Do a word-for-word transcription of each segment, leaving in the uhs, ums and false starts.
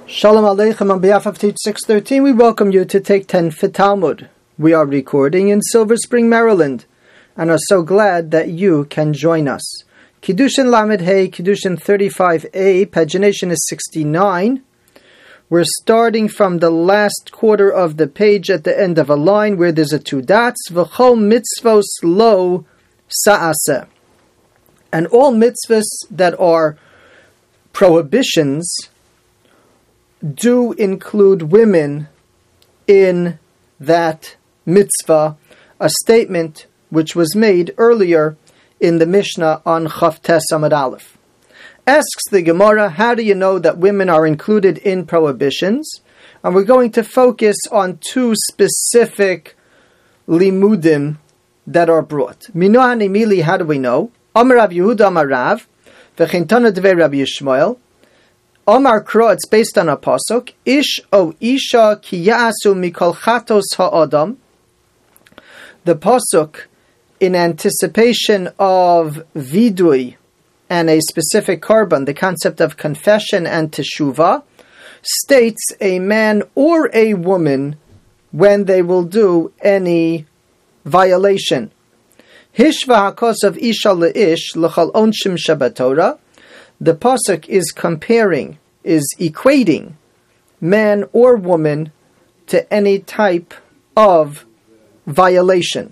Shalom Aleichem. On behalf of Teach six thirteen, we welcome you to Take ten for Talmud. We are recording in Silver Spring, Maryland, and are so glad that you can join us. Kiddushin Lamed Hey, Kiddushin thirty-five A, pagination is sixty-nine. We're starting from the last quarter of the page at the end of a line where there's a two dots. V'chol mitzvos lo sa'aseh. And all mitzvahs that are prohibitions do include women in that mitzvah, a statement which was made earlier in the Mishnah on Chavtes Amud Aleph. Asks the Gemara, how do you know that women are included in prohibitions? And we're going to focus on two specific limudim that are brought. Minu hanimili, how do we know? Amar Rav Yehuda Amar Rav, v'chintana devei Rabbi Yishmael. Omar Kro, it's based on a pasuk. Ish o isha ki ya'asu mikol chatos ha'adam. The pasuk, in anticipation of vidui and a specific korban, the concept of confession and teshuvah, states a man or a woman when they will do any violation. Hishva hakos of isha le'ish l'chal onshim shabatorah. The pasuk is comparing, is equating man or woman to any type of violation.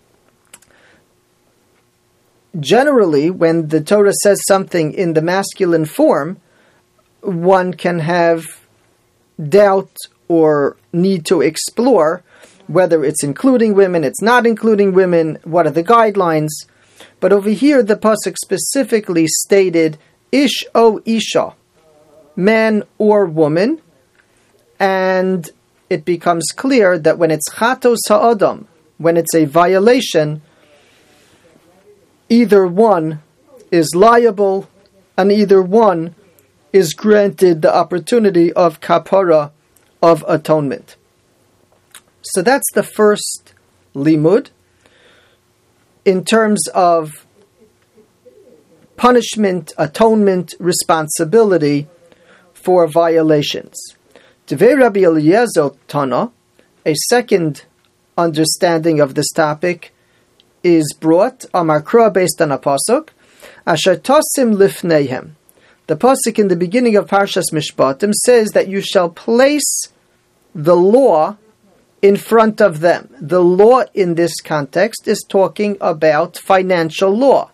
Generally, when the Torah says something in the masculine form, one can have doubt or need to explore whether it's including women, it's not including women, what are the guidelines. But over here, the pasuk specifically stated Ish o isha, man or woman, and it becomes clear that when it's chatos ha'adam, when it's a violation, either one is liable and either one is granted the opportunity of kapara, of atonement. So that's the first limud in terms of punishment, atonement, responsibility for violations. Devei Rabbi Eliezer Tana, a second understanding of this topic, is brought, Amar Kra, based on a pasuk, Asher Tosim Lifneihem. The pasuk in the beginning of Parshas Mishpatim says that you shall place the law in front of them. The law in this context is talking about financial law.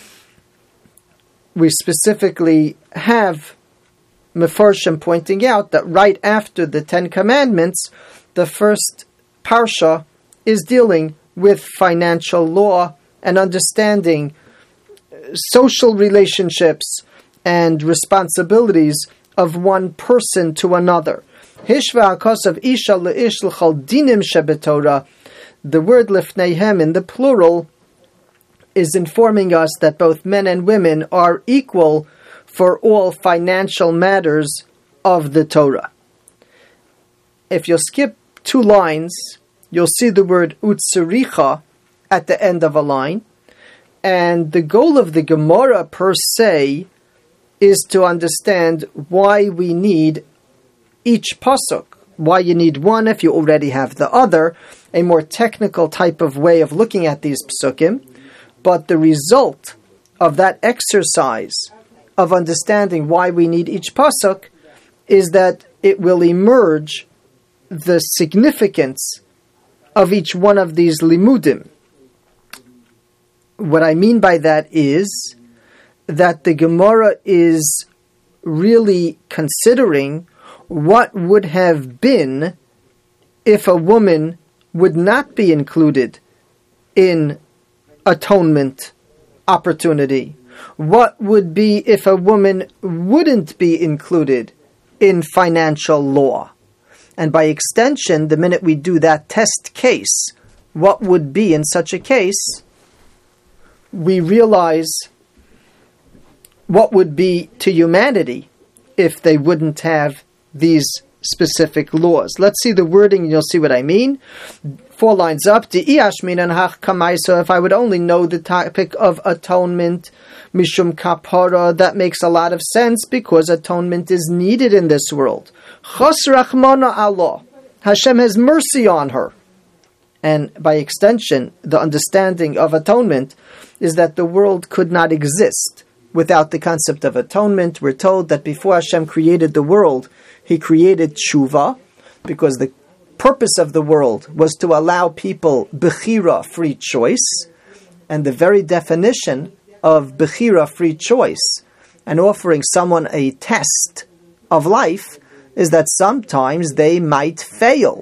We specifically have Mefarshim pointing out that right after the Ten Commandments, the first parsha is dealing with financial law and understanding social relationships and responsibilities of one person to another. Hishva hakos of isha le'ish l'chal dinim shebetorah. The word lifneihem in the plural is informing us that both men and women are equal for all financial matters of the Torah. If you'll skip two lines, you'll see the word utsuricha at the end of a line. And the goal of the Gemara per se is to understand why we need each pasuk, why you need one if you already have the other, a more technical type of way of looking at these psukim. But the result of that exercise of understanding why we need each pasuk is that it will emerge the significance of each one of these limudim. What I mean by that is that the Gemara is really considering what would have been if a woman would not be included in atonement opportunity. What would be if a woman wouldn't be included in financial law? And by extension, the minute we do that test case, what would be in such a case, we realize what would be to humanity if they wouldn't have these specific laws. Let's see the wording and you'll see what I mean. Four lines up. So if I would only know the topic of atonement, Mishum Kapara, that makes a lot of sense because atonement is needed in this world. Chos Rachmana Allah. Hashem has mercy on her. And by extension, the understanding of atonement is that the world could not exist without the concept of atonement. We're told that before Hashem created the world, He created tshuva, because the purpose of the world was to allow people bechira, free choice, and the very definition of bechira, free choice, and offering someone a test of life is that sometimes they might fail.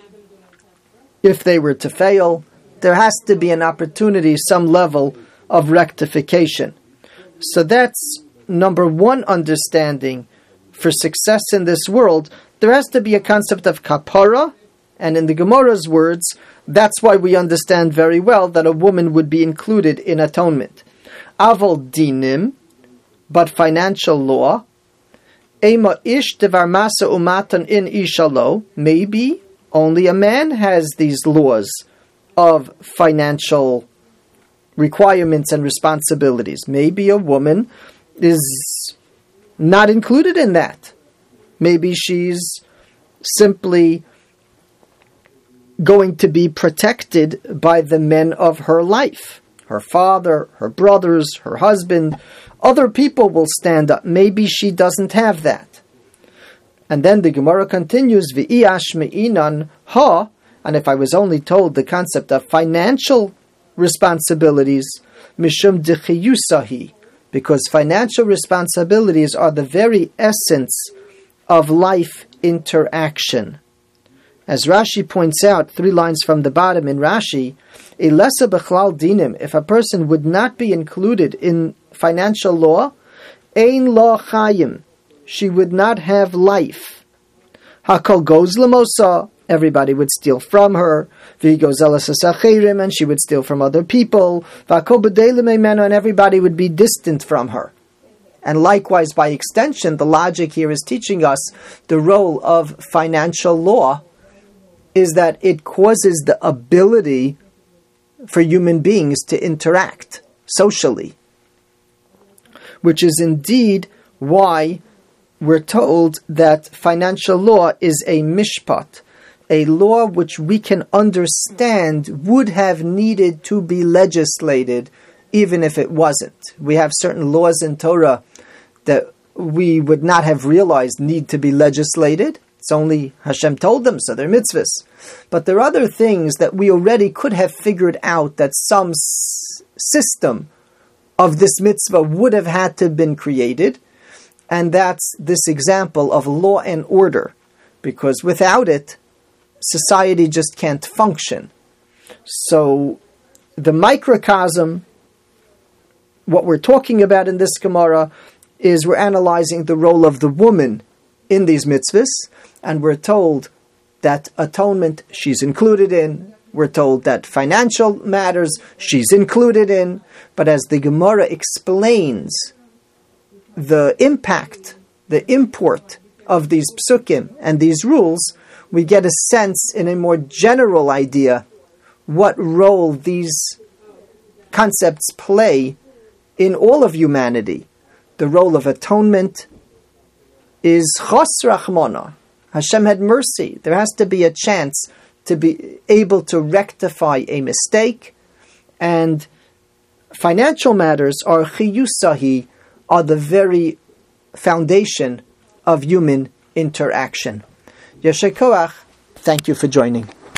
If they were to fail, there has to be an opportunity, some level of rectification. So that's number one understanding for success in this world. There has to be a concept of kapara, and in the Gemara's words, that's why we understand very well that a woman would be included in atonement. Aval dinim, but financial law. Ema ish devar masa umatan in ishalo. Maybe only a man has these laws of financial requirements and responsibilities. Maybe a woman is not included in that. Maybe she's simply going to be protected by the men of her life. Her father, her brothers, her husband, other people will stand up. Maybe she doesn't have that. And then the Gemara continues, V'iyash me'inan ha, and if I was only told the concept of financial responsibilities, mishum dechiyusahi, because financial responsibilities are the very essence of life interaction. As Rashi points out, three lines from the bottom in Rashi, Elesa bechlal dinim, if a person would not be included in financial law, ein lo chayim, she would not have life. Hakol goes lemosa, everybody would steal from her. V'go zelas asachirim, and she would steal from other people. V'akol b'dei l'meimenu, and everybody would be distant from her. And likewise, by extension, the logic here is teaching us the role of financial law is that it causes the ability for human beings to interact socially, which is indeed why we're told that financial law is a mishpat, a law which we can understand would have needed to be legislated even if it wasn't. We have certain laws in Torah that we would not have realized need to be legislated. It's only Hashem told them, so they're mitzvahs. But there are other things that we already could have figured out that some s- system of this mitzvah would have had to have been created. And that's this example of law and order. Because without it, society just can't function. So the microcosm, what we're talking about in this Gemara, is we're analyzing the role of the woman in these mitzvahs, and we're told that atonement she's included in. We're told that financial matters she's included in. But as the Gemara explains the impact, the import of these psukim and these rules, we get a sense in a more general idea what role these concepts play in all of humanity. The role of atonement is chos rachmana. Hashem had mercy. There has to be a chance to be able to rectify a mistake. And financial matters are chiyusahi, are the very foundation of human interaction. Yesher koach. Thank you for joining.